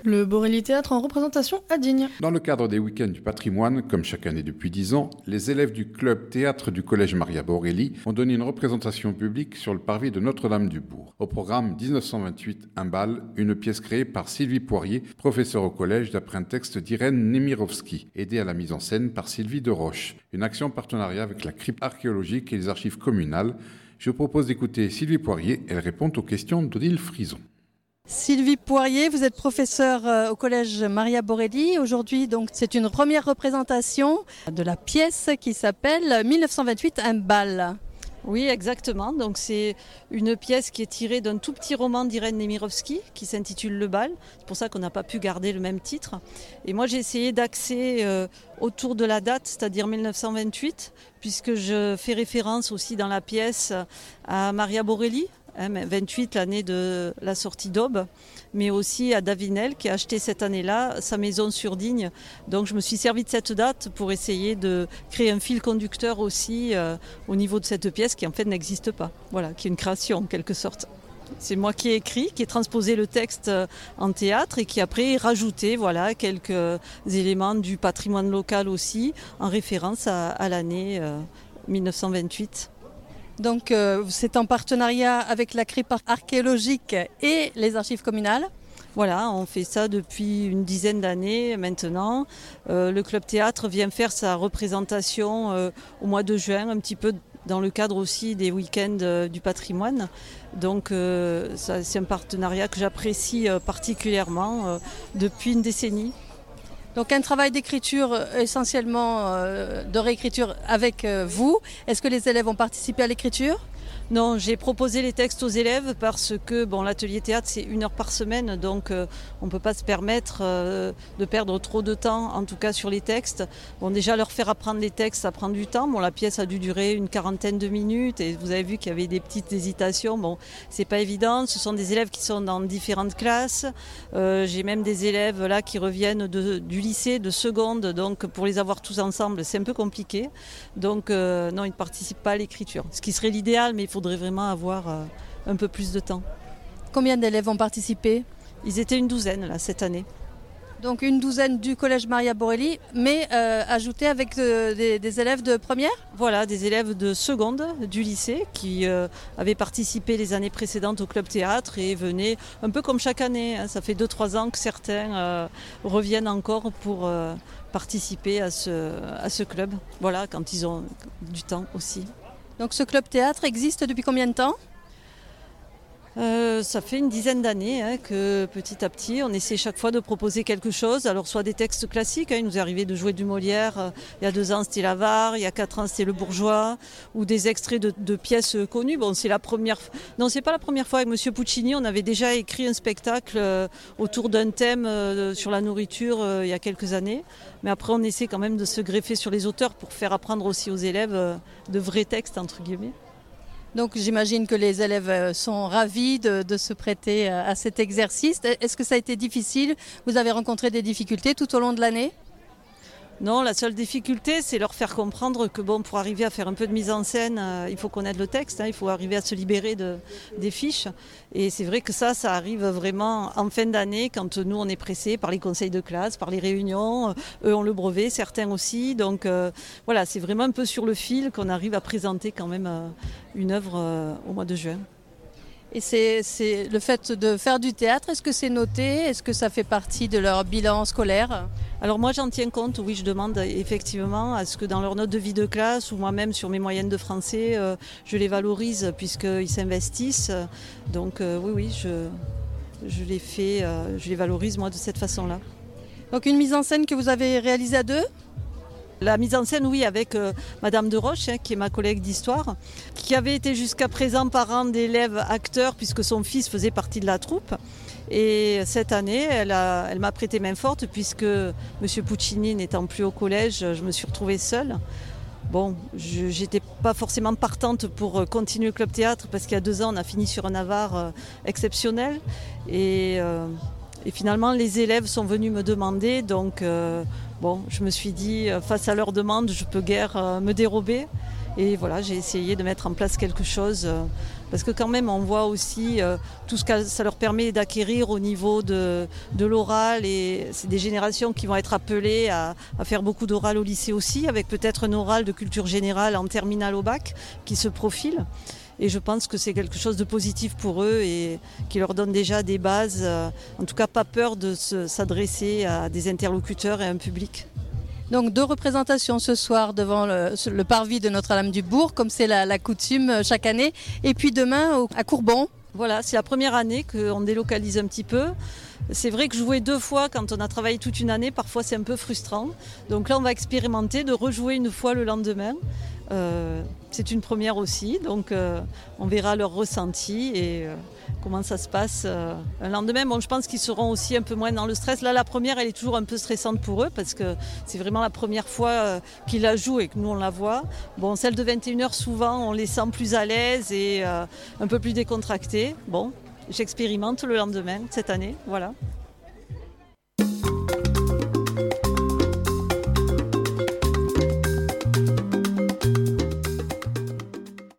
Le Borelli Théâtre en représentation à Digne. Dans le cadre des week-ends du patrimoine, comme chaque année depuis 10 ans, les élèves du club théâtre du collège Maria Borelli ont donné une représentation publique sur le parvis de Notre-Dame-du-Bourg. Au programme 1928, un bal, une pièce créée par Sylvie Poirier, professeure au collège d'après un texte d'Irène Nemirovski, aidée à la mise en scène par Sylvie Deroche. Une action en partenariat avec la crypte archéologique et les archives communales. Je vous propose d'écouter Sylvie Poirier, elle répond aux questions d'Odile Frison. Sylvie Poirier, vous êtes professeure au collège Maria Borelli. Aujourd'hui, donc, c'est une première représentation de la pièce qui s'appelle 1928, un bal. Oui, exactement. Donc, c'est une pièce qui est tirée d'un tout petit roman d'Irène Nemirovski qui s'intitule Le bal. C'est pour ça qu'on n'a pas pu garder le même titre. Et moi, j'ai essayé d'axer autour de la date, c'est-à-dire 1928, puisque je fais référence aussi dans la pièce à Maria Borelli. 28, l'année de la sortie d'Aube, mais aussi à Davinel qui a acheté cette année-là sa maison sur Digne. Donc je me suis servi de cette date pour essayer de créer un fil conducteur aussi au niveau de cette pièce qui en fait n'existe pas. Voilà, qui est une création en quelque sorte. C'est moi qui ai écrit, qui ai transposé le texte en théâtre et qui après ai rajouté quelques éléments du patrimoine local aussi en référence à l'année 1928. Donc c'est en partenariat avec la crypte archéologique et les archives communales. Voilà, on fait ça depuis une dizaine d'années maintenant. Le club théâtre vient faire sa représentation au mois de juin, un petit peu dans le cadre aussi des week-ends du patrimoine. Donc c'est un partenariat que j'apprécie particulièrement depuis une décennie. Donc un travail d'écriture essentiellement de réécriture avec vous. Est-ce que les élèves ont participé à l'écriture ? Non, j'ai proposé les textes aux élèves parce que l'atelier théâtre c'est 1 heure par semaine, donc on ne peut pas se permettre de perdre trop de temps, en tout cas sur les textes. Déjà leur faire apprendre les textes, ça prend du temps. La pièce a dû durer une quarantaine de minutes et vous avez vu qu'il y avait des petites hésitations. C'est pas évident. Ce sont des élèves qui sont dans différentes classes. J'ai même des élèves là qui reviennent du lycée, de seconde, donc pour les avoir tous ensemble, c'est un peu compliqué. Donc non, ils ne participent pas à l'écriture. Ce qui serait l'idéal, mais il faudrait vraiment avoir un peu plus de temps. Combien d'élèves ont participé ? Ils étaient une douzaine là, cette année. Donc une douzaine du collège Maria Borelli, mais ajouté avec des élèves de première ? Voilà, des élèves de seconde du lycée qui avaient participé les années précédentes au club théâtre et venaient un peu comme chaque année. Ça fait 2-3 ans que certains reviennent encore pour participer à ce club. Voilà, quand ils ont du temps aussi. Donc ce club théâtre existe depuis combien de temps ? Ça fait une dizaine d'années que petit à petit on essaie chaque fois de proposer quelque chose. Alors soit des textes classiques, il nous est arrivé de jouer du Molière, il y a 2 ans c'était l'Avare, il y a 4 ans c'était Le Bourgeois, ou des extraits de pièces connues. C'est pas la première fois avec Monsieur Puccini, on avait déjà écrit un spectacle autour d'un thème sur la nourriture il y a quelques années. Mais après on essaie quand même de se greffer sur les auteurs pour faire apprendre aussi aux élèves de vrais textes entre guillemets. Donc j'imagine que les élèves sont ravis de se prêter à cet exercice. Est-ce que ça a été difficile ? Vous avez rencontré des difficultés tout au long de l'année ? Non, la seule difficulté, c'est leur faire comprendre que pour arriver à faire un peu de mise en scène, il faut connaître le texte, il faut arriver à se libérer des fiches. Et c'est vrai que ça arrive vraiment en fin d'année, quand nous, on est pressés par les conseils de classe, par les réunions. Eux ont le brevet, certains aussi. Donc voilà, c'est vraiment un peu sur le fil qu'on arrive à présenter quand même une œuvre au mois de juin. Et c'est le fait de faire du théâtre, est-ce que c'est noté ? Est-ce que ça fait partie de leur bilan scolaire ? Alors moi j'en tiens compte, oui, je demande effectivement à ce que dans leur note de vie de classe ou moi-même sur mes moyennes de français, je les valorise puisqu'ils s'investissent. Donc oui, je les valorise moi de cette façon-là. Donc une mise en scène que vous avez réalisée à 2 ? La mise en scène, oui, avec Madame Deroche, qui est ma collègue d'histoire, qui avait été jusqu'à présent parent d'élèves acteurs puisque son fils faisait partie de la troupe. Et cette année, elle m'a prêté main forte puisque M. Puccini n'étant plus au collège, je me suis retrouvée seule. Je n'étais pas forcément partante pour continuer le club théâtre parce qu'il y a 2 ans, on a fini sur un Avare exceptionnel. Et finalement, les élèves sont venus me demander, donc je me suis dit, face à leur demande, je peux guère me dérober. Et voilà, j'ai essayé de mettre en place quelque chose Parce que quand même, on voit aussi tout ce que ça leur permet d'acquérir au niveau de l'oral. Et c'est des générations qui vont être appelées à faire beaucoup d'oral au lycée aussi, avec peut-être un oral de culture générale en terminale au bac qui se profile. Et je pense que c'est quelque chose de positif pour eux et qui leur donne déjà des bases, en tout cas pas peur de s'adresser à des interlocuteurs et à un public. Donc 2 représentations ce soir devant le parvis de Notre-Dame-du-Bourg, comme c'est la coutume chaque année. Et puis demain à Courbon. Voilà, c'est la première année qu'on délocalise un petit peu. C'est vrai que jouer 2 fois quand on a travaillé toute une année, parfois c'est un peu frustrant. Donc là on va expérimenter de rejouer une fois le lendemain. C'est une première aussi, donc on verra leur ressenti et comment ça se passe un lendemain. Bon, je pense qu'ils seront aussi un peu moins dans le stress. Là, la première, elle est toujours un peu stressante pour eux parce que c'est vraiment la première fois qu'ils la jouent et que nous, on la voit. Bon, celle de 21h, souvent, on les sent plus à l'aise et un peu plus décontractés. Bon, j'expérimente le lendemain cette année, voilà.